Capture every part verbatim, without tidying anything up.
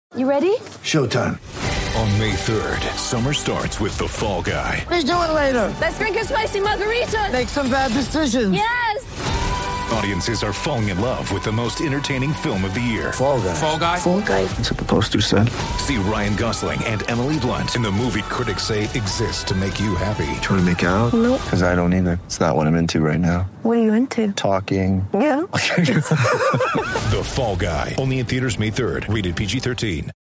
You ready? Showtime. On May third, summer starts with The Fall Guy. Let's do it later. Let's drink a spicy margarita. Make some bad decisions. Yes! Audiences are falling in love with the most entertaining film of the year. Fall Guy. Fall Guy? Fall guy. That's what the poster said. See Ryan Gosling and Emily Blunt in the movie critics say exists to make you happy. Trying to make it out? Nope. Because I don't either. It's not what I'm into right now. What are you into? Talking. Yeah. The Fall Guy. Only in theaters May third. Rated P G thirteen.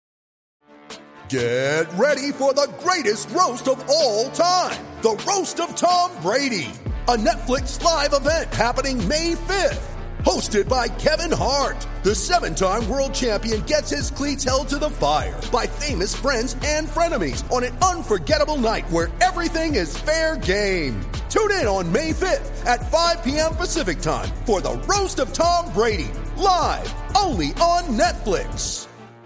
Get ready for the greatest roast of all time. The Roast of Tom Brady. A Netflix live event happening May fifth. Hosted by Kevin Hart. The seven-time world champion gets his cleats held to the fire by famous friends and frenemies on an unforgettable night where everything is fair game. Tune in on May fifth at five p.m. Pacific time for the Roast of Tom Brady. Live only on Netflix.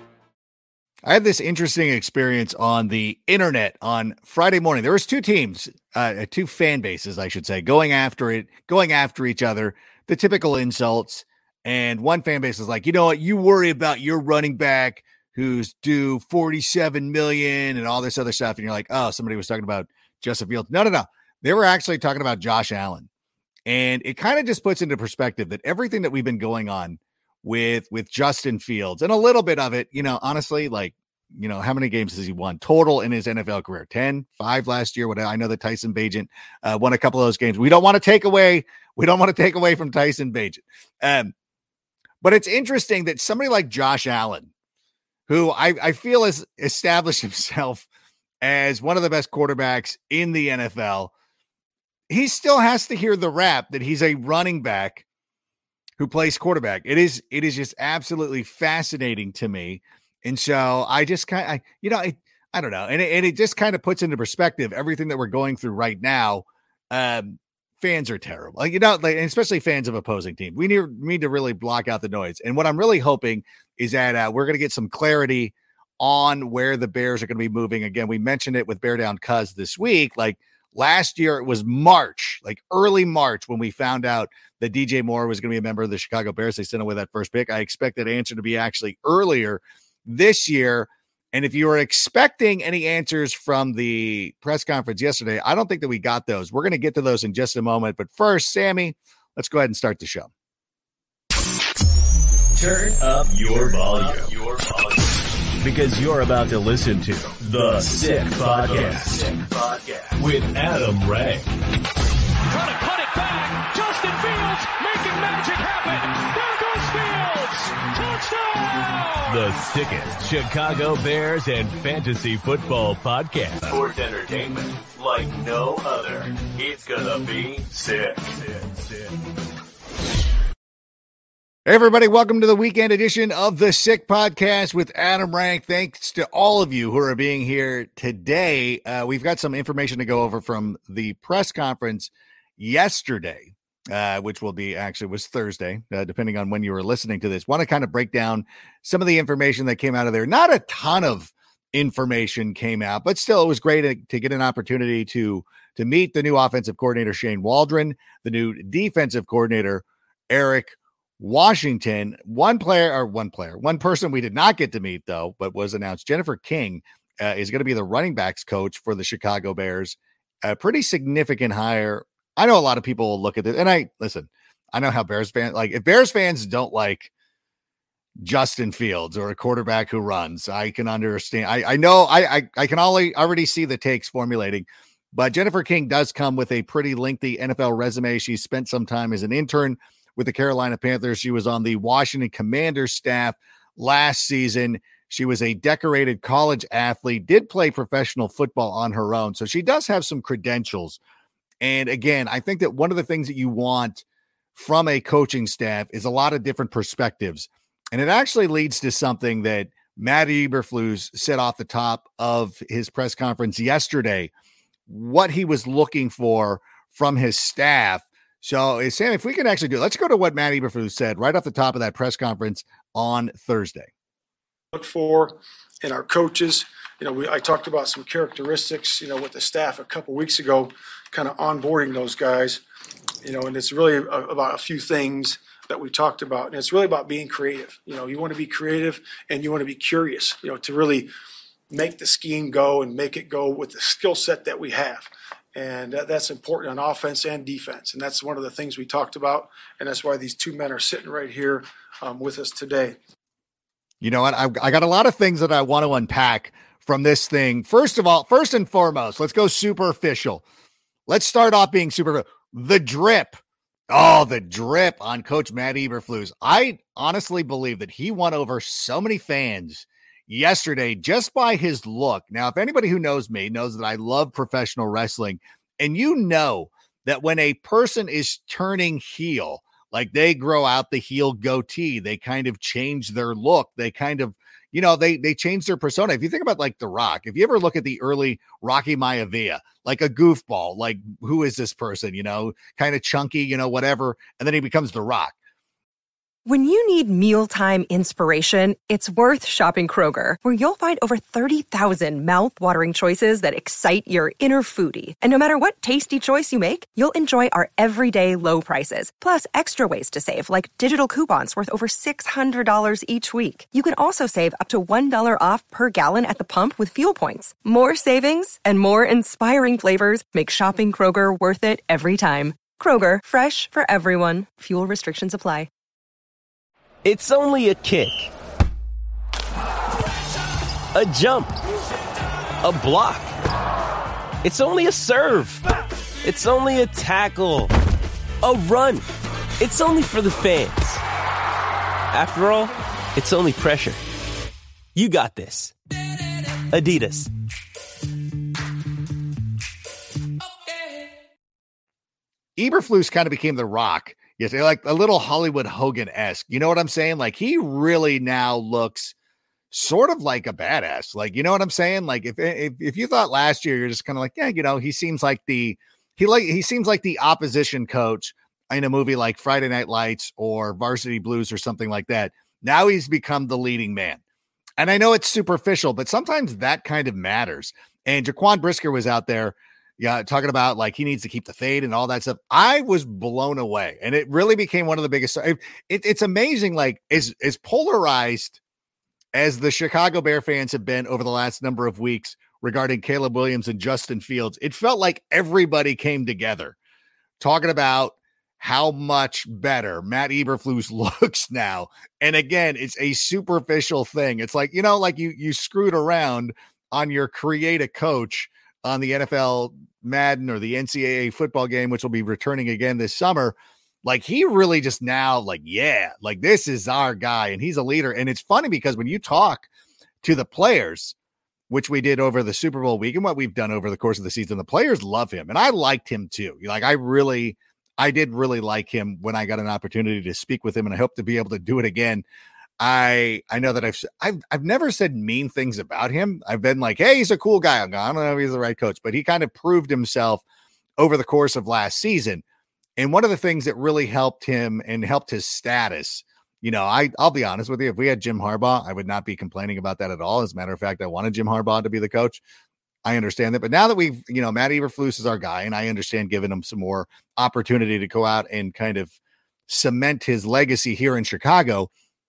I had this interesting experience on the internet on Friday morning. There was two teams, uh, two fan bases, I should say, going after it, going after each other, the typical insults. And one fan base is like, you know what? You worry about your running back who's due forty-seven million dollars and all this other stuff. And you're like, oh, somebody was talking about Justin Fields. No, no, no. They were actually talking about Josh Allen. And it kind of just puts into perspective that everything that we've been going on with with Justin Fields, and a little bit of it, you know, honestly, like, you know, how many games has he won total in his N F L career? ten, five last year. Whatever. I know that Tyson Bagent uh, won a couple of those games. We don't want to take away, we don't want to take away from Tyson Bagent. Um, but it's interesting that somebody like Josh Allen, who I, I feel has established himself as one of the best quarterbacks in the N F L, he still has to hear the rap that he's a running back who plays quarterback. It is, it is just absolutely fascinating to me. And so I just kind of, you know, I, I don't know. And it, and it just kind of puts into perspective everything that we're going through right now. Um, fans are terrible. Like, you know, like, and especially fans of opposing teams. We need, need to really block out the noise. And what I'm really hoping is that uh, we're going to get some clarity on where the Bears are going to be moving. Again, we mentioned it with Bear Down Cuz this week. Like, last year, it was March, like early March, when we found out that D J Moore was going to be a member of the Chicago Bears. They sent away that first pick. I expect that answer to be actually earlier this year. And if you were expecting any answers from the press conference yesterday, I don't think that we got those. We're going to get to those in just a moment. But first, Sammy, let's go ahead and start the show. Turn up your volume. Your volume. Because you're about to listen to The Sick Podcast, Sick Podcast with Adam Ray. Trying to cut it back. Justin Fields making magic happen. There goes Fields. Touchdown. The sickest Chicago Bears and fantasy football podcast. Sports entertainment like no other. It's gonna be sick. Sick, sick. Hey everybody, welcome to the weekend edition of the Sick Podcast with Adam Rank. Thanks to all of you who are being here today. Uh, we've got some information to go over from the press conference yesterday, uh, which will be actually was Thursday, uh, depending on when you were listening to this. Want to kind of break down some of the information that came out of there. Not a ton of information came out, but still it was great to, to get an opportunity to, to meet the new offensive coordinator, Shane Waldron, the new defensive coordinator, Eric Washington. One player or one player, one person we did not get to meet though, but was announced. Jennifer King uh, is going to be the running backs coach for the Chicago Bears. A pretty significant hire. I know a lot of people will look at it, and I listen, I know how Bears fans, like if Bears fans don't like Justin Fields or a quarterback who runs, I can understand. I, I know I, I, I can only already see the takes formulating, but Jennifer King does come with a pretty lengthy N F L resume. She spent some time as an intern with the Carolina Panthers. She was on the Washington Commanders staff last season. She was a decorated college athlete, did play professional football on her own. So she does have some credentials. And again, I think that one of the things that you want from a coaching staff is a lot of different perspectives. And it actually leads to something that Matt Eberflus said off the top of his press conference yesterday, what he was looking for from his staff. So, Sam, if we can actually do it, let's go to what Matt Eberflus said right off the top of that press conference on Thursday. Look for in our coaches, you know, we, I talked about some characteristics, you know, with the staff a couple weeks ago, kind of onboarding those guys, you know, and it's really a, about a few things. that we talked about. And it's really about being creative. You know, you want to be creative and you want to be curious, you know, to really make the scheme go and make it go with the skill set that we have. And that, that's important on offense and defense. And that's one of the things we talked about. And that's why these two men are sitting right here um, with us today. You know what? I've, I got a lot of things that I want to unpack from this thing. First of all, first and foremost, let's go superficial. Let's start off being super. The drip. Oh, the drip on Coach Matt Eberflus. I honestly believe that he won over so many fans yesterday just by his look. Now, if anybody who knows me knows that I love professional wrestling, and you know that when a person is turning heel, like they grow out the heel goatee, they kind of change their look. They kind of, you know, they they change their persona. If you think about like The Rock, if you ever look at the early Rocky Maivia, like a goofball, like who is this person, you know, kind of chunky, you know, whatever. And then he becomes The Rock. When you need mealtime inspiration, it's worth shopping Kroger, where you'll find over thirty thousand mouth-watering choices that excite your inner foodie. And no matter what tasty choice you make, you'll enjoy our everyday low prices, plus extra ways to save, like digital coupons worth over six hundred dollars each week. You can also save up to one dollar off per gallon at the pump with fuel points. More savings and more inspiring flavors make shopping Kroger worth it every time. Kroger, fresh for everyone. Fuel restrictions apply. It's only a kick, a jump, a block. It's only a serve. It's only a tackle, a run. It's only for the fans. After all, it's only pressure. You got this. Adidas. Eberflus kind of became The Rock. Yes, like a little Hollywood Hogan-esque. You know what I'm saying? Like he really now looks sort of like a badass. Like, you know what I'm saying? Like if if, if you thought last year, you're just kind of like, yeah, you know, he seems like the he like he seems like the opposition coach in a movie like Friday Night Lights or Varsity Blues or something like that. Now he's become the leading man. And I know it's superficial, but sometimes that kind of matters. And Jaquan Brisker was out there Yeah, talking about like he needs to keep the fade and all that stuff. I was blown away, and it really became one of the biggest. It, it, it's amazing, like as as polarized as the Chicago Bear fans have been over the last number of weeks regarding Caleb Williams and Justin Fields. It felt like everybody came together talking about how much better Matt Eberflus looks now. And again, it's a superficial thing. It's like, you know, like you you screwed around on your create a coach on the N F L Madden or the N C double A football game, which will be returning again this summer. Like he really just now like, yeah, like this is our guy and he's a leader. And it's funny because when you talk to the players, which we did over the Super Bowl week and what we've done over the course of the season, the players love him. And I liked him too. Like I really, I did really like him when I got an opportunity to speak with him, and I hope to be able to do it again. I I know that I've I've I've never said mean things about him. I've been like, hey, he's a cool guy. I don't know if he's the right coach, but he kind of proved himself over the course of last season. And one of the things that really helped him and helped his status, you know, I I'll be honest with you, if we had Jim Harbaugh, I would not be complaining about that at all. As a matter of fact, I wanted Jim Harbaugh to be the coach. I understand that, but now that we've, you know, Matt Eberflus is our guy, and I understand giving him some more opportunity to go out and kind of cement his legacy here in Chicago.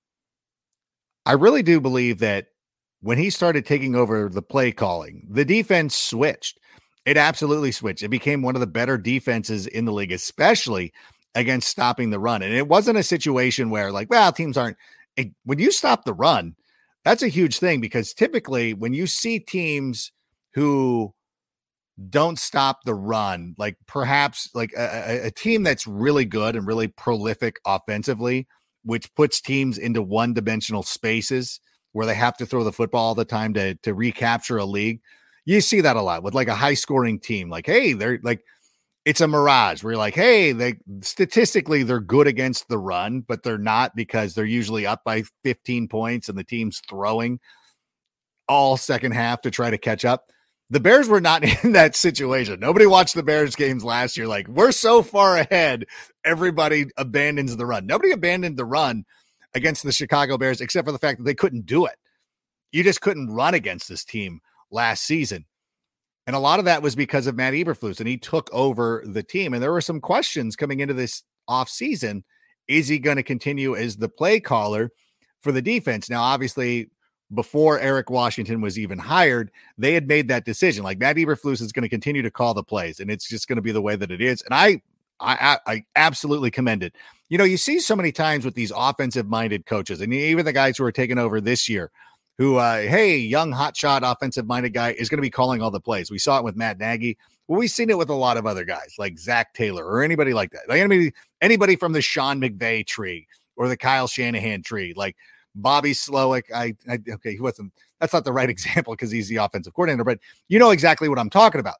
I really do believe that when he started taking over the play calling, the defense switched. It absolutely switched. It became one of the better defenses in the league, especially against stopping the run. And it wasn't a situation where like, well, teams aren't, it, when you stop the run, that's a huge thing, because typically when you see teams who don't stop the run, like perhaps like a, a, a team that's really good and really prolific offensively, which puts teams into one-dimensional spaces where they have to throw the football all the time to, to recapture a league. You see that a lot with like a high-scoring team. Like, hey, they're like, it's a mirage where you're like, hey, they statistically they're good against the run, but they're not, because they're usually up by fifteen points and the team's throwing all second half to try to catch up. The Bears were not in that situation. Nobody watched the Bears games last year. Like, we're so far ahead, everybody abandons the run. Nobody abandoned the run against the Chicago Bears, except for the fact that they couldn't do it. You just couldn't run against this team last season. And a lot of that was because of Matt Eberflus, and he took over the team. And there were some questions coming into this offseason is he going to continue as the play caller for the defense? Now, obviously, before Eric Washington was even hired, they had made that decision. Like, Matt Eberflus is going to continue to call the plays, and it's just going to be the way that it is. And I, I, I absolutely commend it. You know, you see so many times with these offensive-minded coaches, and even the guys who are taking over this year, who, uh, hey, young hotshot offensive-minded guy is going to be calling all the plays. We saw it with Matt Nagy. Well, we've seen it with a lot of other guys like Zach Taylor or anybody like that. Like anybody, anybody from the Sean McVay tree or the Kyle Shanahan tree, like Bobby Slowick. I, I okay, he wasn't. That's not the right example because he's the offensive coordinator, but you know exactly what I'm talking about.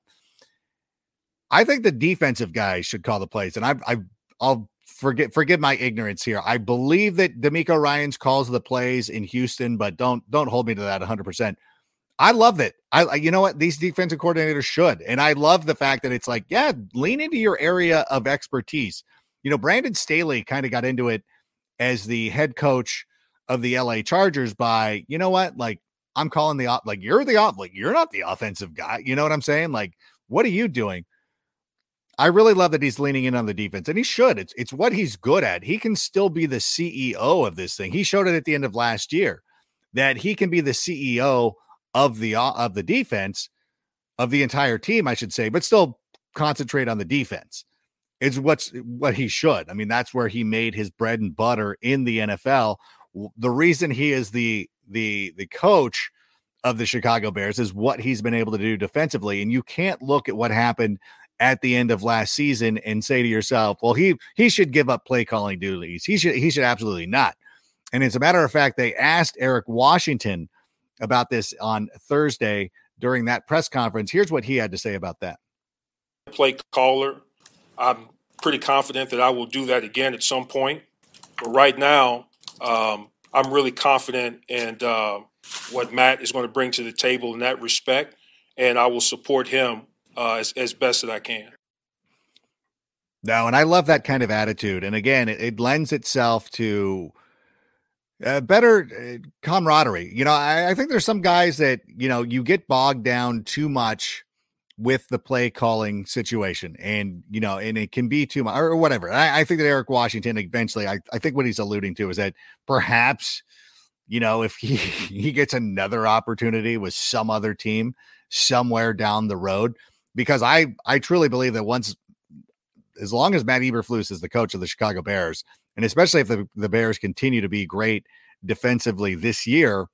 I think the defensive guys should call the plays, and I, I, I'll forget forgive my ignorance here. I believe that DeMeco Ryans calls the plays in Houston, but don't don't hold me to that one hundred percent. I love that. I, you know what? These defensive coordinators should. And I love the fact that it's like, yeah, lean into your area of expertise. You know, Brandon Staley kind of got into it as the head coach of the L A Chargers by, you know what? Like, I'm calling the, like, you're the, like, you're not the offensive guy. You know what I'm saying? Like, what are you doing? I really love that he's leaning in on the defense, and he should. It's, it's what he's good at. He can still be the C E O of this thing. He showed it at the end of last year that he can be the C E O of the of the defense, of the entire team, I should say, but still concentrate on the defense. It's what's what he should. I mean, that's where he made his bread and butter in the N F L. The reason he is the the the coach of the Chicago Bears is what he's been able to do defensively. And you can't look at what happened at the end of last season and say to yourself, well, he he should give up play calling duties. He should he should absolutely not. And as a matter of fact, they asked Eric Washington about this on Thursday during that press conference. Here's what he had to say about that. Play caller. I'm pretty confident that I will do that again at some point. But right now, um, I'm really confident in uh, what Matt is going to bring to the table in that respect, and I will support him uh, as, as best as I can. No, and I love that kind of attitude. And again, it, it lends itself to Uh, better uh, camaraderie. You know, I, I think there's some guys that, you know, you get bogged down too much with the play calling situation, and, you know, and it can be too much or whatever. I, I think that Eric Washington eventually, I, I think what he's alluding to is that perhaps, you know, if he, he gets another opportunity with some other team somewhere down the road, because I, I truly believe that once, as long as Matt Eberflus is the coach of the Chicago Bears, and especially if the, the Bears continue to be great defensively this year,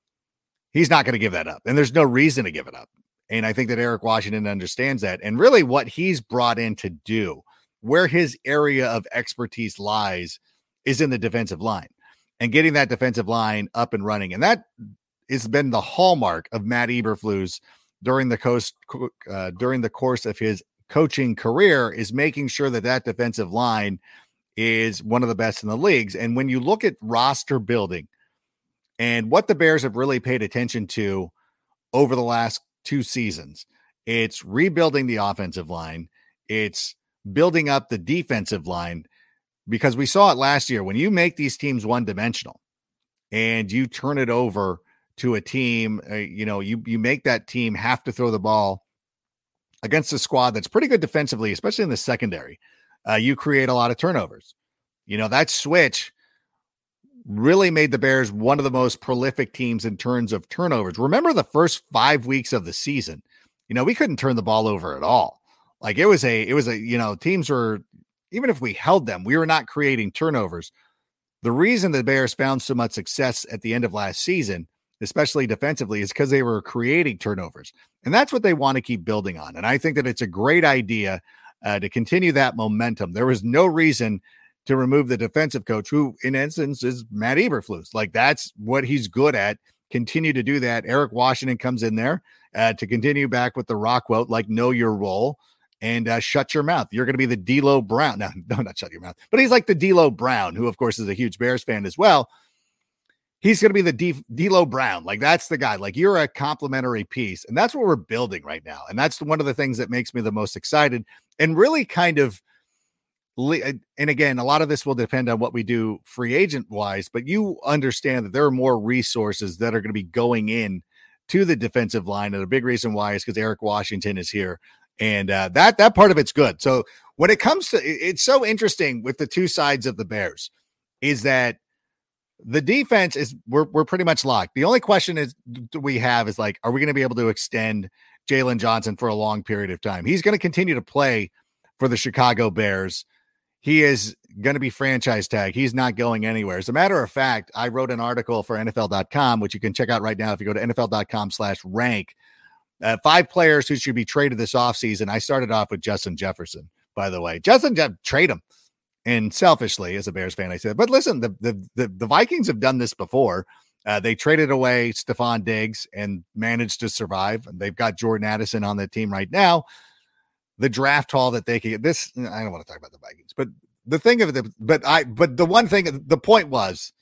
he's not going to give that up. And there's no reason to give it up. And I think that Eric Washington understands that. And really what he's brought in to do, where his area of expertise lies, is in the defensive line and getting that defensive line up and running. And that has been the hallmark of Matt Eberflus during the coast, uh, during the course of his coaching career, is making sure that that defensive line is one of the best in the leagues. And when you look at roster building and what the Bears have really paid attention to over the last two seasons, it's rebuilding the offensive line. It's building up the defensive line, because we saw it last year. When you make these teams one dimensional and you turn it over to a team, uh, you know, you, you make that team have to throw the ball against a squad that's pretty good defensively, especially in the secondary. Uh, you create a lot of turnovers. You know, that switch really made the Bears one of the most prolific teams in terms of turnovers. Remember the first five weeks of the season, you know, we couldn't turn the ball over at all. Like it was a, it was a, you know, teams were, even if we held them, we were not creating turnovers. The reason the Bears found so much success at the end of last season, especially defensively, is because they were creating turnovers. And that's what they want to keep building on. And I think that it's a great idea Uh, to continue that momentum. There was no reason to remove the defensive coach, who in essence is Matt Eberflus. Like, that's what he's good at. Continue to do that. Eric Washington comes in there uh, to continue back with the rock quote, like, know your role and uh, shut your mouth. You're going to be the D'Lo Brown. No, no, not shut your mouth, but he's like the D'Lo Brown, who of course is a huge Bears fan as well. He's going to be the D- D'Lo Brown. Like, that's the guy. Like, you're a complimentary piece. And that's what we're building right now. And that's one of the things that makes me the most excited, and really kind of, and again, a lot of this will depend on what we do free agent wise, but you understand that there are more resources that are going to be going in to the defensive line. And a big reason why is because Eric Washington is here. And uh, that that part of it's good. So when it comes to, it's so interesting with the two sides of the Bears is that the defense is we're we're pretty much locked. The only question is we have is like, are we going to be able to extend Jaylon Johnson for a long period of time? He's going to continue to play for the Chicago Bears. He is going to be franchise tag. He's not going anywhere. As a matter of fact, I wrote an article for N F L dot com, which you can check out right now if you go to N F L dot com slash rank. Uh, five players who should be traded this offseason. I started off with Justin Jefferson, by the way. Justin, Je- trade him. And selfishly, as a Bears fan, I said, but listen, the the the, the Vikings have done this before. Uh, they traded away Stephon Diggs and managed to survive. And they've got Jordan Addison on the team right now. The draft haul that they could get this, I don't want to talk about the Vikings, but the thing of the, but I, but the one thing, the point was,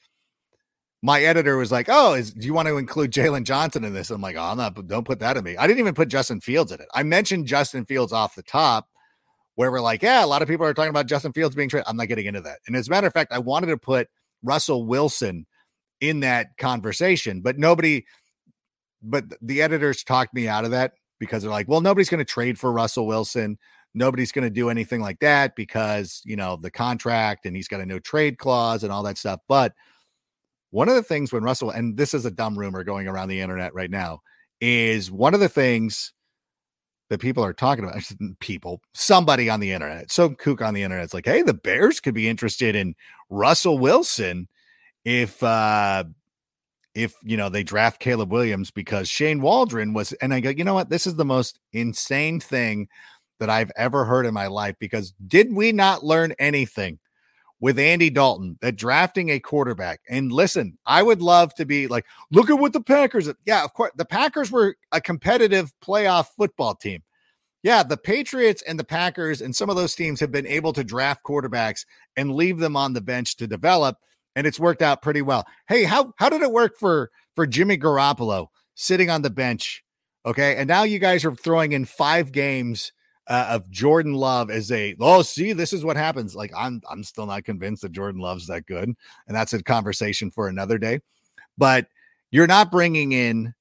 my editor was like, oh, is, do you want to include Jaylon Johnson in this? I'm like, oh, I'm not, don't put that in me. I didn't even put Justin Fields in it. I mentioned Justin Fields off the top where we're like, yeah, a lot of people are talking about Justin Fields being traded. I'm not getting into that. And as a matter of fact, I wanted to put Russell Wilson in that conversation, but nobody, but the editors talked me out of that because they're like, well, nobody's going to trade for Russell Wilson. Nobody's going to do anything like that because, you know, the contract and he's got a no trade clause and all that stuff. But one of the things when Russell, and this is a dumb rumor going around the internet right now, is one of the things that people are talking about, people, somebody on the internet, some kook on the internet, it's like, hey, the Bears could be interested in Russell Wilson if, uh, if, you know, they draft Caleb Williams because Shane Waldron was, and I go, you know what, this is the most insane thing that I've ever heard in my life, because did we not learn anything with Andy Dalton that drafting a quarterback? And listen, I would love to be like, look at what the Packers, yeah, of course, the Packers were a competitive playoff football team. Yeah, the Patriots and the Packers and some of those teams have been able to draft quarterbacks and leave them on the bench to develop, and it's worked out pretty well. Hey, how how did it work for, for Jimmy Garoppolo sitting on the bench? Okay, and now you guys are throwing in five games Uh, of Jordan Love as a, oh, see, this is what happens. Like, I'm, I'm still not convinced that Jordan Love's that good. And that's a conversation for another day, but you're not bringing in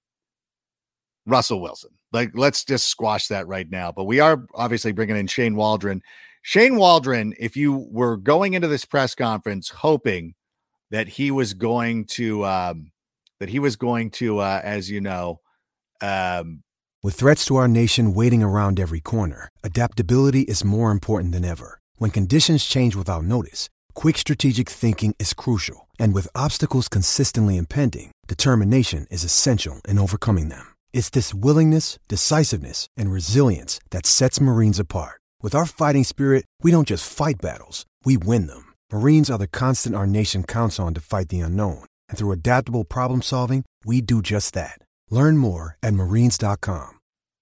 Russell Wilson. Like, let's just squash that right now. But we are obviously bringing in Shane Waldron. Shane Waldron, if you were going into this press conference hoping that he was going to, um, that he was going to, uh, as you know, um, with threats to our nation waiting around every corner, adaptability is more important than ever. When conditions change without notice, quick strategic thinking is crucial. And with obstacles consistently impending, determination is essential in overcoming them. It's this willingness, decisiveness, and resilience that sets Marines apart. With our fighting spirit, we don't just fight battles, we win them. Marines are the constant our nation counts on to fight the unknown. And through adaptable problem solving, we do just that. Learn more at marines dot com.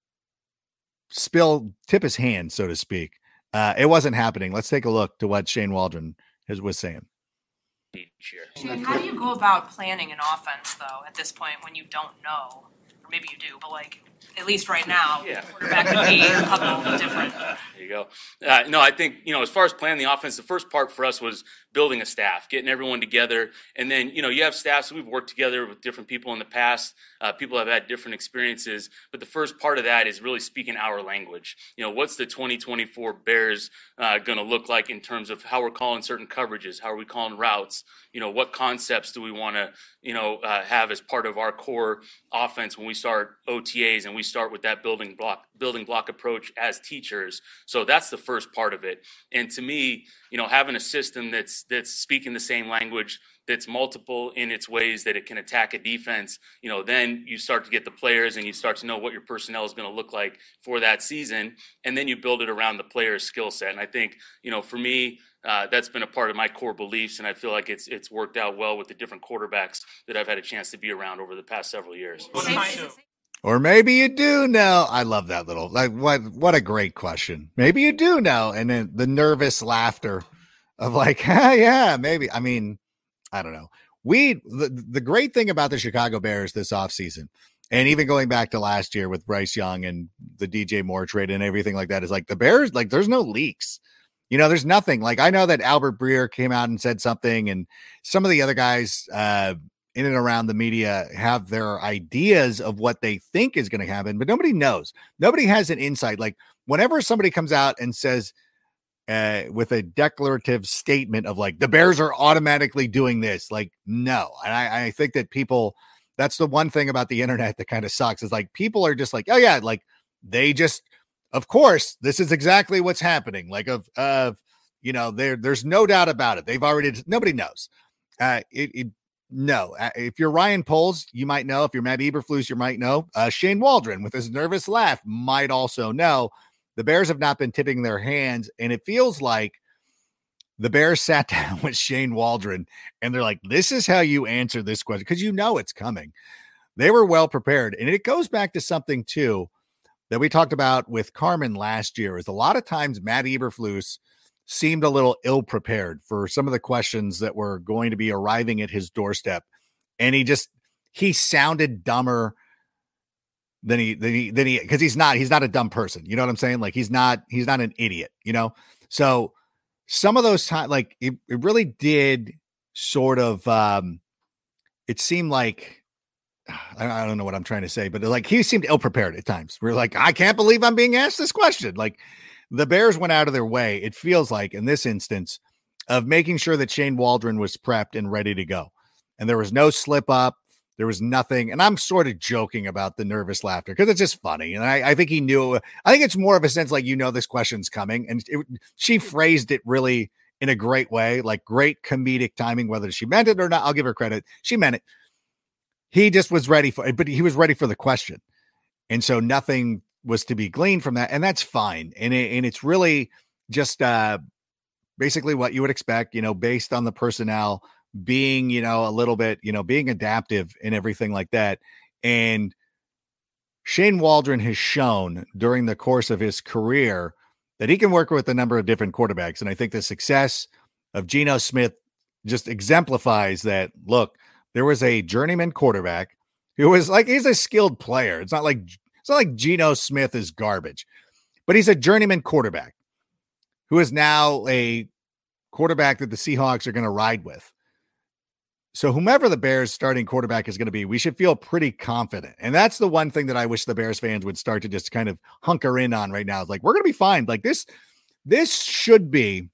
Spill, tip his hand, so to speak. Uh, it wasn't happening. Let's take a look to what Shane Waldron is, was saying. Shane, how do you go about planning an offense, though, at this point when you don't know? Or maybe you do, but, like, at least right now, yeah. Quarterback could be a couple different. There you go. Uh, no, I think, you know, as far as planning the offense, the first part for us was building a staff, getting everyone together. And then, you know, you have staffs. We've worked together with different people in the past. Uh, people have had different experiences. But the first part of that is really speaking our language. You know, what's the twenty twenty-four Bears uh, going to look like in terms of how we're calling certain coverages? How are we calling routes? You know, what concepts do we want to, you know, uh, have as part of our core offense when we start O T As and we start with that building block building block approach as teachers. So that's the first part of it. And to me, you know, having a system that's that's speaking the same language, that's multiple in its ways that it can attack a defense, you know, then you start to get the players and you start to know what your personnel is going to look like for that season. And then you build it around the player's skill set. And I think, you know, for me, uh, that's been a part of my core beliefs. And I feel like it's it's worked out well with the different quarterbacks that I've had a chance to be around over the past several years. Or maybe you do know. I love that little, like, what, what a great question. Maybe you do know. And then the nervous laughter of like, ah, yeah, maybe. I mean, I don't know. We, the, the great thing about the Chicago Bears this offseason, and even going back to last year with Bryce Young and the D J Moore trade and everything like that, is like the Bears, like, there's no leaks. You know, there's nothing. Like, I know that Albert Breer came out and said something, and some of the other guys, uh, in and around the media have their ideas of what they think is going to happen, but nobody knows. Nobody has an insight. Like, whenever somebody comes out and says uh, with a declarative statement of like, the Bears are automatically doing this, like, no. And I, I think that people, that's the one thing about the internet that kind of sucks is like, people are just like, oh yeah, like they just, of course, this is exactly what's happening. Like of, of, you know, there, there's no doubt about it. They've already, nobody knows. Uh, it, it no, uh, if you're Ryan Poles, you might know. If you're Matt Eberflus, you might know. Uh, Shane Waldron with his nervous laugh might also know. The Bears have not been tipping their hands, and it feels like the Bears sat down with Shane Waldron, and they're like, this is how you answer this question, because you know it's coming. They were well prepared, and it goes back to something, too, that we talked about with Carmen last year, is a lot of times Matt Eberflus seemed a little ill-prepared for some of the questions that were going to be arriving at his doorstep, and he just, he sounded dumber Then he, then he, then he, because he's not, he's not a dumb person. You know what I'm saying? Like he's not, he's not an idiot, you know? So some of those times, like it, it really did sort of, um, it seemed like, I, I don't know what I'm trying to say, but like he seemed ill prepared at times. We're like, I can't believe I'm being asked this question. Like the Bears went out of their way, it feels like in this instance, of making sure that Shane Waldron was prepped and ready to go. And there was no slip up. There was nothing, and I'm sort of joking about the nervous laughter because it's just funny. And I, I think he knew, I think it's more of a sense like, you know, this question's coming. And it, she phrased it really in a great way, like great comedic timing, whether she meant it or not. I'll give her credit. She meant it. He just was ready for it, but he was ready for the question. And so nothing was to be gleaned from that. And that's fine. And, it, and it's really just uh, basically what you would expect, you know, based on the personnel being, you know, a little bit, you know, being adaptive and everything like that. And Shane Waldron has shown during the course of his career that he can work with a number of different quarterbacks. And I think the success of Geno Smith just exemplifies that. Look, there was a journeyman quarterback who was like, he's a skilled player. It's not like, it's not like Geno Smith is garbage, but he's a journeyman quarterback who is now a quarterback that the Seahawks are going to ride with. So whomever the Bears starting quarterback is going to be, we should feel pretty confident. And that's the one thing that I wish the Bears fans would start to just kind of hunker in on right now. It's like, we're going to be fine. Like this, this should be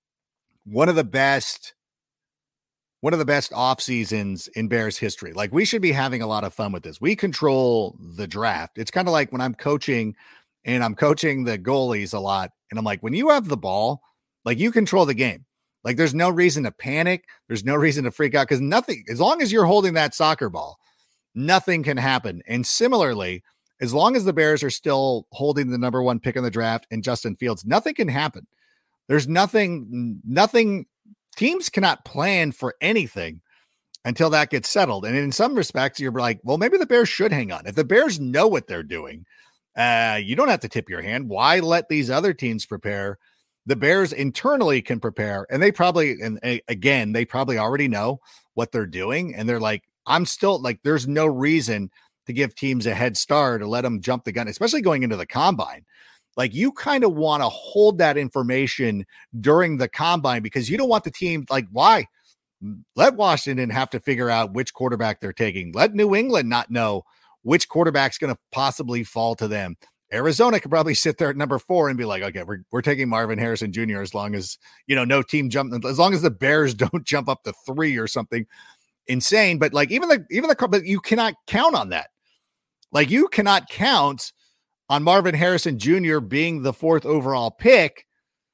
one of the best, one of the best off seasons in Bears history. Like we should be having a lot of fun with this. We control the draft. It's kind of like when I'm coaching and I'm coaching the goalies a lot. And I'm like, when you have the ball, like you control the game. Like there's no reason to panic. There's no reason to freak out because nothing, as long as you're holding that soccer ball, nothing can happen. And similarly, as long as the Bears are still holding the number one pick in the draft and Justin Fields, nothing can happen. There's nothing, nothing, teams cannot plan for anything until that gets settled. And in some respects, you're like, well, maybe the Bears should hang on. If the Bears know what they're doing, uh, you don't have to tip your hand. Why let these other teams prepare? The Bears internally can prepare, and they probably, and again, they probably already know what they're doing. And they're like, I'm still like, there's no reason to give teams a head start or let them jump the gun, especially going into the combine. Like you kind of want to hold that information during the combine because you don't want the team like, why let Washington have to figure out which quarterback they're taking. Let New England not know which quarterback's going to possibly fall to them. Arizona could probably sit there at number four and be like, okay, we're, we're taking Marvin Harrison Junior as long as, you know, no team jump, as long as the Bears don't jump up to three or something insane. But like, even the, even the, but you cannot count on that. Like you cannot count on Marvin Harrison Junior being the fourth overall pick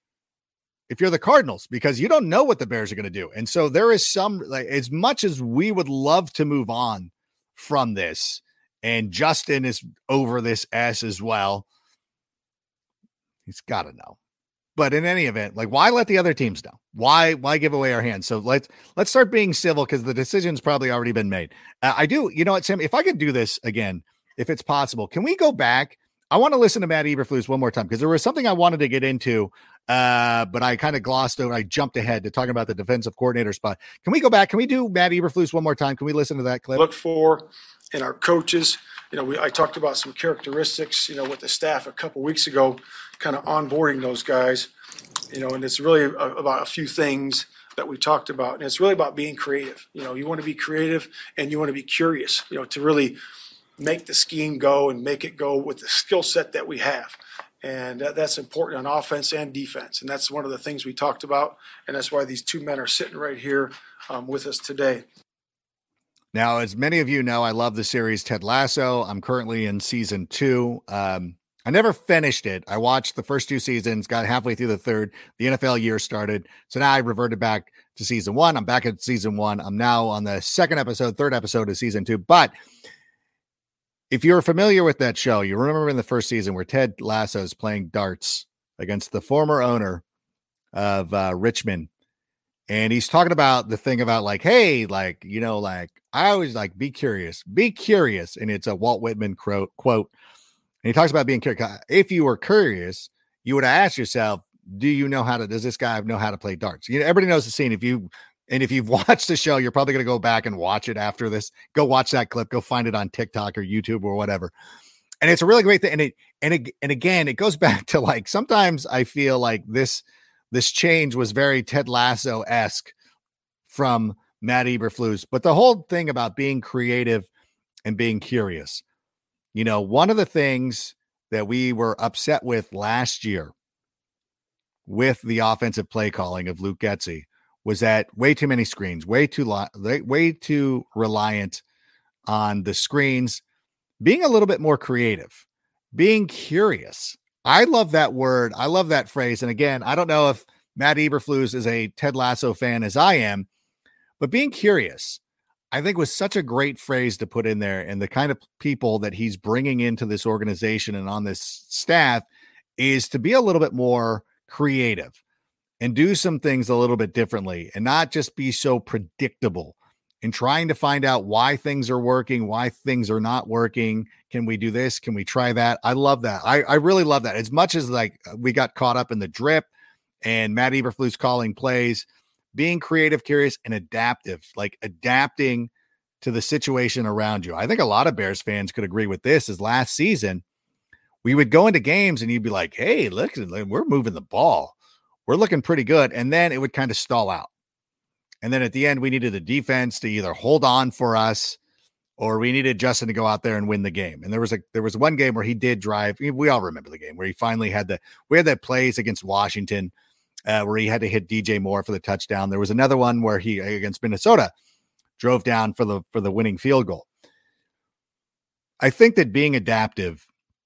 if you're the Cardinals, because you don't know what the Bears are going to do. And so there is some, like, as much as we would love to move on from this, and Justin is over this ass as well, he's got to know. But in any event, like, why let the other teams know? Why, why give away our hands? So let's, let's start being civil because the decision's probably already been made. Uh, I do, you know what, Sam, if I could do this again, if it's possible, can we go back? I want to listen to Matt Eberflus one more time because there was something I wanted to get into, uh, but I kind of glossed over. I jumped ahead to talking about the defensive coordinator spot. Can we go back? Can we do Matt Eberflus one more time? Can we listen to that clip? Look for in our coaches. You know, we I talked about some characteristics, you know, with the staff a couple weeks ago, kind of onboarding those guys, you know, and it's really a, about a few things that we talked about. And it's really about being creative. You know, you want to be creative and you want to be curious, you know, to really make the scheme go and make it go with the skill set that we have. And uh, that's important on offense and defense. And that's one of the things we talked about. And that's why these two men are sitting right here um, with us today. Now, as many of you know, I love the series Ted Lasso. I'm currently in season two. Um, I never finished it. I watched the first two seasons, got halfway through the third. The N F L year started. So now I reverted back to season one. I'm back at season one. I'm now on the second episode, third episode of season two. But if you're familiar with that show, you remember in the first season where Ted Lasso is playing darts against the former owner of uh, Richmond. And he's talking about the thing about like, hey, like, you know, like I always like, be curious, be curious. And it's a Walt Whitman quote, quote. And he talks about being curious. If you were curious, you would have asked yourself, do you know how to, does this guy know how to play darts? You know, everybody knows the scene. If you, and if you've watched the show, you're probably going to go back and watch it after this. Go watch that clip, go find it on TikTok or YouTube or whatever. And it's a really great thing. And it, and it, and again, it goes back to like, sometimes I feel like this, this change was very Ted Lasso-esque from Matt Eberflus, but the whole thing about being creative and being curious, you know, one of the things that we were upset with last year with the offensive play calling of Luke Getsy was that way too many screens, way too lo- way too reliant on the screens, being a little bit more creative, being curious. I love that word. I love that phrase. And again, I don't know if Matt Eberflus is a Ted Lasso fan as I am, but being curious, I think was such a great phrase to put in there. And the kind of people that he's bringing into this organization and on this staff is to be a little bit more creative and do some things a little bit differently and not just be so predictable and trying to find out why things are working, why things are not working. Can we do this? Can we try that? I love that. I, I really love that. As much as like we got caught up in the drip and Matt Eberflus calling plays, being creative, curious, and adaptive, like adapting to the situation around you. I think a lot of Bears fans could agree with this. Is last season, we would go into games and you'd be like, hey, look, we're moving the ball. We're looking pretty good. And then it would kind of stall out. And then at the end, we needed the defense to either hold on for us or we needed Justin to go out there and win the game. And there was a there was one game where he did drive. We all remember the game where he finally had the we had that plays against Washington uh, where he had to hit D J Moore for the touchdown. There was another one where he against Minnesota drove down for the for the winning field goal. I think that being adaptive,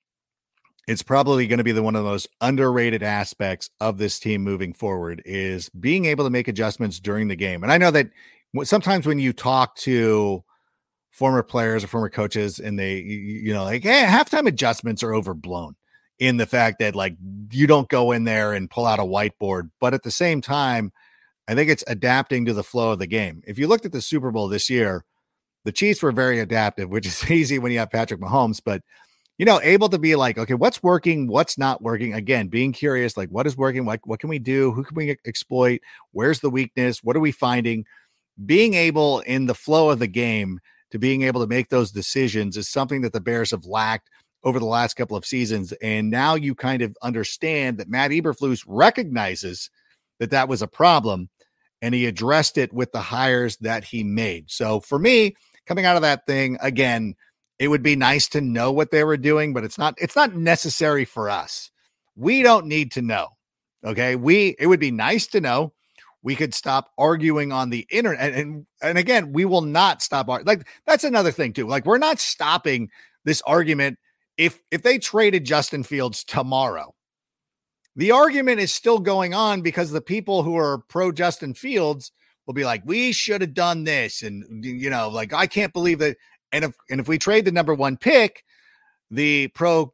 it's probably going to be the one of the most underrated aspects of this team moving forward is being able to make adjustments during the game. And I know that sometimes when you talk to former players or former coaches and they, you know, like, hey, halftime adjustments are overblown in the fact that like you don't go in there and pull out a whiteboard. But at the same time, I think it's adapting to the flow of the game. If you looked at the Super Bowl this year, the Chiefs were very adaptive, which is easy when you have Patrick Mahomes, but you know, able to be like, okay, what's working, what's not working? Again, being curious, like what is working, what, what can we do? Who can we exploit? Where's the weakness? What are we finding? Being able in the flow of the game to being able to make those decisions is something that the Bears have lacked over the last couple of seasons. And now you kind of understand that Matt Eberflus recognizes that that was a problem and he addressed it with the hires that he made. So for me, coming out of that thing, again, it would be nice to know what they were doing, but it's not, it's not necessary for us. We don't need to know. Okay. We, it would be nice to know. We could stop arguing on the internet. And, and, and again, we will not stop. Like that's another thing too. Like we're not stopping this argument. If, if they traded Justin Fields tomorrow, the argument is still going on because the people who are pro Justin Fields will be like, we should have done this. And, you know, like, I can't believe that. And if and if we trade the number one pick, the pro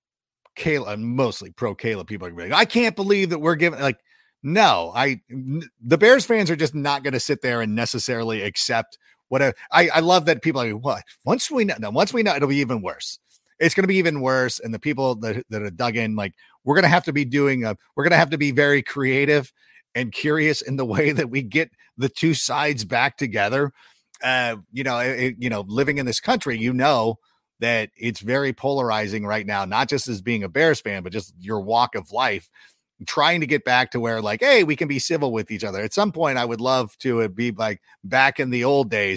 Caleb, mostly pro Caleb people are going to be like, I can't believe that we're giving like, no, I, the Bears fans are just not going to sit there and necessarily accept whatever. I, I love that people are like, what? Once we know, no, once we know, it'll be even worse. It's going to be even worse. And the people that, that are dug in, like, we're going to have to be doing, a, we're going to have to be very creative and curious in the way that we get the two sides back together. Uh, you know, it, you know, living in this country, you know that it's very polarizing right now, not just as being a Bears fan, but just your walk of life, trying to get back to where like, hey, we can be civil with each other. At some point, I would love to be like back in the old days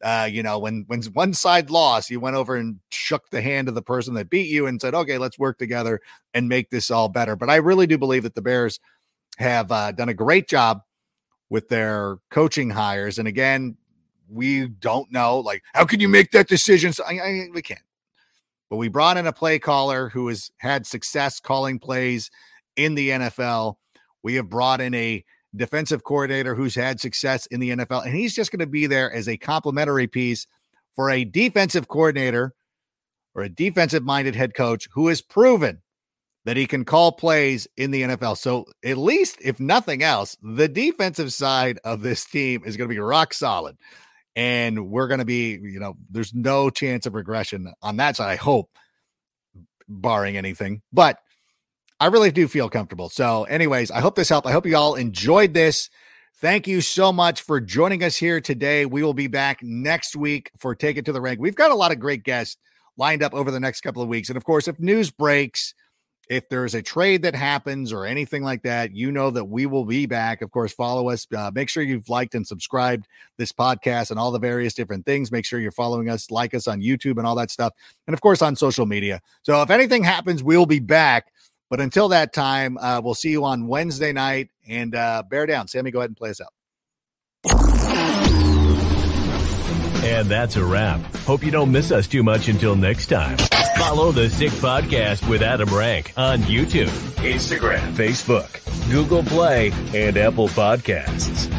Uh, you know, when when one side lost, you went over and shook the hand of the person that beat you and said, okay, let's work together and make this all better. But I really do believe that the Bears have uh, done a great job with their coaching hires. And again, we don't know, like, how can you make that decision? So I, I, we can't. But we brought in a play caller who has had success calling plays in the N F L. We have brought in a defensive coordinator who's had success in the N F L, and he's just going to be there as a complementary piece for a defensive coordinator or a defensive-minded head coach who has proven that he can call plays in the N F L. So at least, if nothing else, the defensive side of this team is going to be rock solid, and we're going to be, you know, there's no chance of regression on that side, I hope, barring anything. But I really do feel comfortable. So anyways, I hope this helped. I hope you all enjoyed this. Thank you so much for joining us here today. We will be back next week for Take It to the Rank. We've got a lot of great guests lined up over the next couple of weeks. And of course, if news breaks, if there's a trade that happens or anything like that, you know that we will be back. Of course, follow us. Uh, make sure you've liked and subscribed this podcast and all the various different things. Make sure you're following us, like us on YouTube and all that stuff. And of course, on social media. So if anything happens, we'll be back. But until that time, uh, we'll see you on Wednesday night. And uh, bear down. Sammy, go ahead and play us out. And that's a wrap. Hope you don't miss us too much until next time. Follow the Sick Podcast with Adam Rank on YouTube, Instagram, Facebook, Google Play, and Apple Podcasts.